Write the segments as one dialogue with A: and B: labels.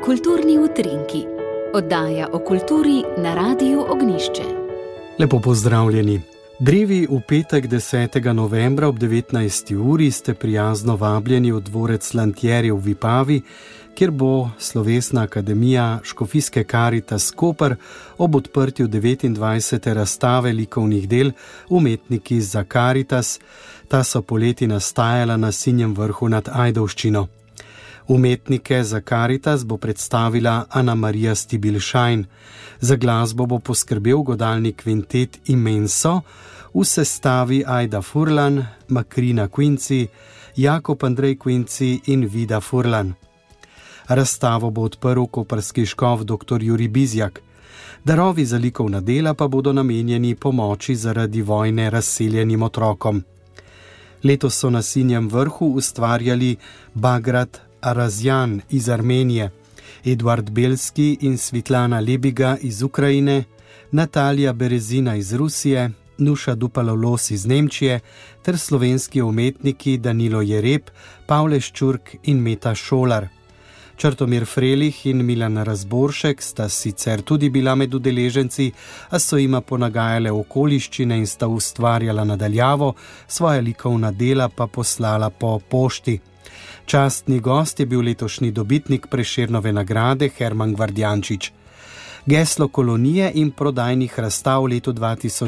A: Kulturni utrinki, oddaja o kulturi na Radiu Ognjišče.
B: Lepo pozdravljeni. Drevi v petek 10. novembra ob 19. uri ste prijazno vabljeni v dvorec Lantjerje v Vipavi, kjer bo Slovesna akademija Škofijske Karitas Koper ob odprtju 29. razstave likovnih del Umetniki za Karitas. Ta so poleti nastajala na Sinjem vrhu nad Ajdovščino. Umetnike za Karitas bo predstavila Ana Marija Stibilšajn. Za glasbo bo poskrbel godalni kvintet Imenso v sestavi Ajda Furlan, Makrina Quinci, Jakob Andrej Quinci in Vida Furlan. Razstavo bo odprl koprski škof dr. Jurij Bizjak. Darovi za likovna dela pa bodo namenjeni pomoči zaradi vojne razseljenim otrokom. Letos so na Sinjem vrhu ustvarjali Bagrat Arazjan iz Armenije, Eduard Belski in Svitlana Lebiga iz Ukrajine, Natalija Berezina iz Rusije, Nuša Dupalolos iz Nemčije ter slovenski umetniki Danilo Jereb, Pavle Ščurk in Meta Šolar. Črtomir Frelih in Milan Razboršek sta sicer tudi bila med udeleženci, a so jima ponagajale okoliščine in sta ustvarjala nadaljavo, svoja likovna dela pa poslala po pošti. Častni gost je bil letošnji dobitnik Prešernove nagrade Herman Gvardjančič. Geslo kolonije in prodajnih razstav v letu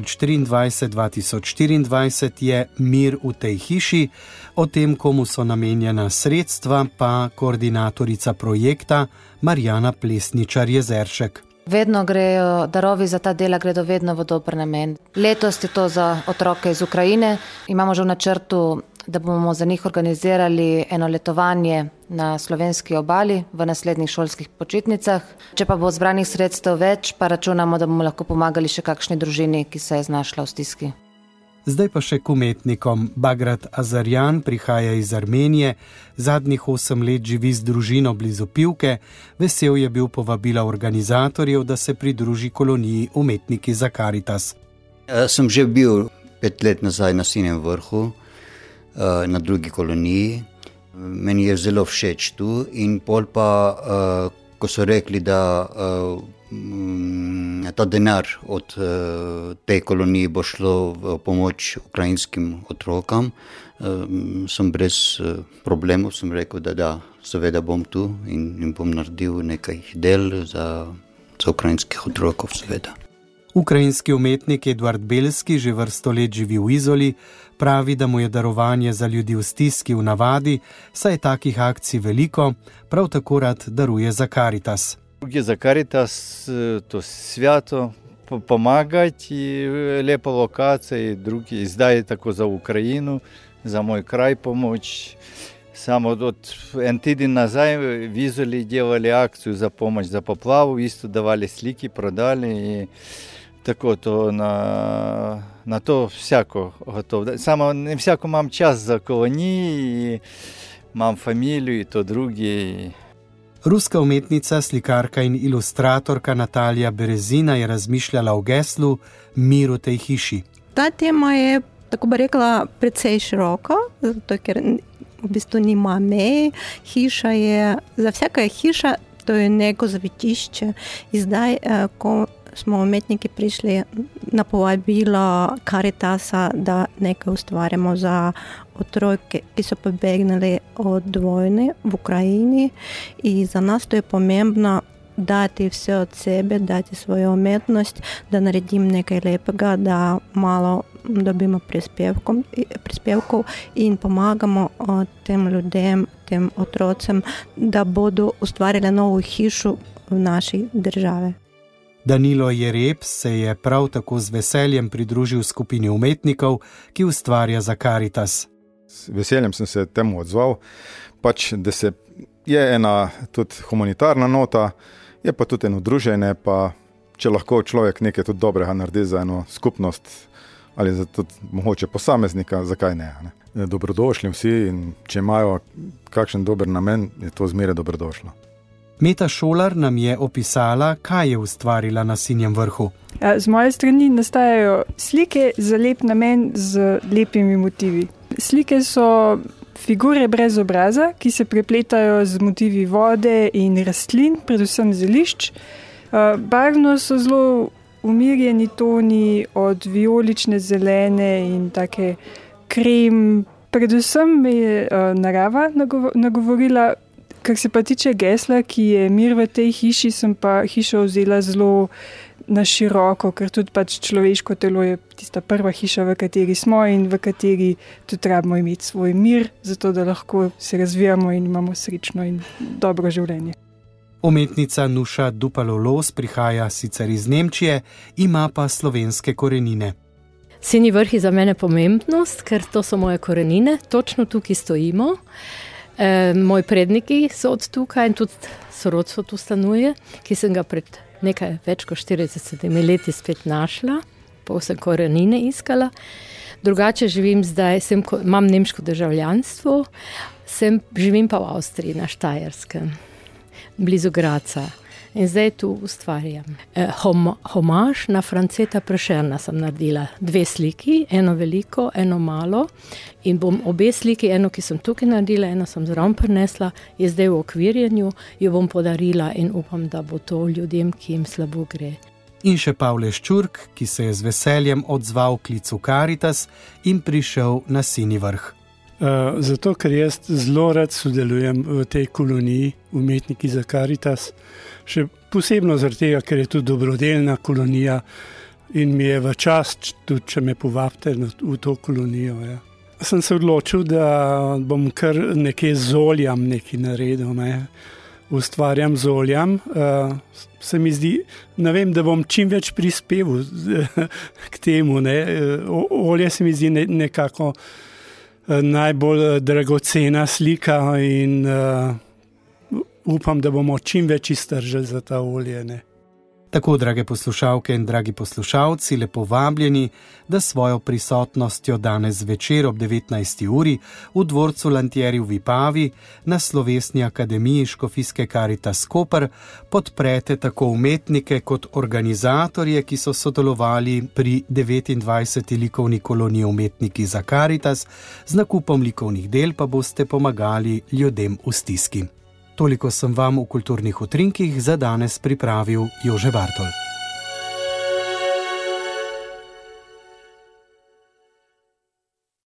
B: 2023-2024 je Mir v tej hiši. O tem, komu so namenjena sredstva, pa koordinatorica projekta Marjana Plesničar-Jezeršek.
C: Vedno grejo darovi za ta dela, gredo vedno v dober namen. Letos je to za otroke iz Ukrajine. Imamo že v načrtu, da bomo za njih organizirali eno letovanje na slovenski obali v naslednjih šolskih počitnicah. Če pa bo zbranih sredstev več, pa računamo, da bomo lahko pomagali še kakšni družini, ki se je znašla v stiski.
B: Zdaj pa še k umetnikom. Bagrat Azarjan prihaja iz Armenije, zadnjih 8 let živi z družino blizu Pivke. Vesel je bil povabila organizatorjev, da se pridruži koloniji Umetniki za Karitas.
D: Sem že bil 5 let nazaj na Sinjem vrhu, na drugi koloniji. Meni je zelo všeč tu in pol pa, ko so rekli, da ta denar od te kolonije bo šlo v pomoč ukrajinskim otrokom, sem brez problemov, sem rekel, da seveda bom tu in bom naredil nekaj del za ukrajinskih otrokov, seveda.
B: Ukrajinski umetnik Eduard Belski že vrsto let živi v Izoli, pravi, da mu je darovanje za ljudi v stiski v navadi, saj je takih akcij veliko, prav tako rad daruje za Karitas.
E: За Каритас то свято помагать, и лепа локация, и други издают тако за Украину, за мой край помочь. Само вот тыдень назад в Изоле делали акцию за помощь за поплаву, исто давали слики, продали, и тако то на то всяко готов. Само не всяко мам час за колонии, и мам фамилию, и то другие.
B: Ruska umetnica, slikarka in ilustratorka Natalija Berezina je razmišljala o geslu Mir v tej hiši.
F: Ta tema je, tako bi rekla, precej široka, zato ker v bistvu nima meje. Hiša je, za vsaka hiša, to je neko zavetišče. In zdaj, ko smo umetniki prišli na povabilo Karitasa, da nekaj ustvarjamo za otroke, ki so pobegnili od vojne v Ukrajini. In za nas to je pomembno dati vse od sebe, dati svojo umetnost, da naredim nekaj lepega, da malo dobimo prispevkov in pomagamo tem ljudem, tem otrocem, da bodo ustvarjali novo hišo v naši državi.
B: Danilo Jereb se je prav tako z veseljem pridružil skupini umetnikov, ki ustvarja za Karitas.
G: Z veseljem sem se temu odzval, pač, da se je ena tudi humanitarna nota, je pa tudi eno druženje, pa če lahko človek nekaj tudi dobrega naredi za eno skupnost ali za tudi mogoče posameznika, zakaj ne? Dobrodošli vsi in če imajo kakšen dober namen, je to zmeraj dobrodošlo.
B: Meta Šolar nam je opisala, kaj je ustvarila na Sinjem vrhu.
H: Z moje strani nastajajo slike za lep namen z lepimi motivi. Slike so figure brez obraza, ki se prepletajo z motivi vode in rastlin, predvsem zelišč. Barvno so zelo umirjeni toni od vijolične, zelene in take krem. Predvsem me je narava nagovorila. Kar se pa tiče gesla, ki je mir v tej hiši, sem pa hišo vzela zelo na široko, ker tudi pač človeško telo je tista prva hiša, v kateri smo in v kateri tudi rabimo imeti svoj mir, zato da lahko se razvijamo in imamo srečno in dobro življenje.
B: Umetnica Nuša Dupalo-Los prihaja sicer iz Nemčije, ima pa slovenske korenine.
I: Sinji vrh je za mene pomembnost, ker to so moje korenine, točno tukaj stojimo. Moji predniki so od tukaj in tudi sorodstvo tu stanuje, ki sem ga pred nekaj več kot 40 leti spet našla, pa sem korenine iskala. Drugače živim zdaj, imam nemško državljanstvo, živim pa v Avstriji na Štajerskem, blizu Graca. In zdaj tu ustvarjam. Homaž na Franceta Prešerna sem naredila 2 sliki, eno veliko, eno malo. In bom obe sliki, eno, ki sem tukaj naredila, eno sem zraven prinesla, je zdaj v okvirjenju, jo bom podarila in upam, da bo to ljudem, ki jim slabo gre.
B: In še Pavle Ščurk, ki se je z veseljem odzval klicu Karitas in prišel na Sinji vrh.
J: Zato, ker jaz zelo rad sodelujem v tej koloniji Umetniki za Karitas, še posebno zaradi tega, ker je tudi dobrodelna kolonija in mi je v čast, tudi če me povabite v to kolonijo. Ja. Sem se odločil, da bom kar nekaj z oljam nekaj naredil. Ustvarjam z oljam. Se mi zdi, ne vem, da bom čim več prispeval k temu. Olje se mi zdi nekako najbolj dragocena slika in upam, da bomo čim več iztržili za ta olje.
B: Tako, drage poslušalke in dragi poslušalci, lepo vabljeni, da svojo prisotnostjo danes večer ob 19. uri v dvorcu Lantieri v Vipavi na Slovesni akademiji Škofijske Karitas Koper podprete tako umetnike kot organizatorje, ki so sodelovali pri 29. likovni koloniji Umetniki za Karitas, z nakupom likovnih del pa boste pomagali ljudem v stiski. Toliko sem vam v kulturnih utrinkih za danes pripravil Jože Bartol.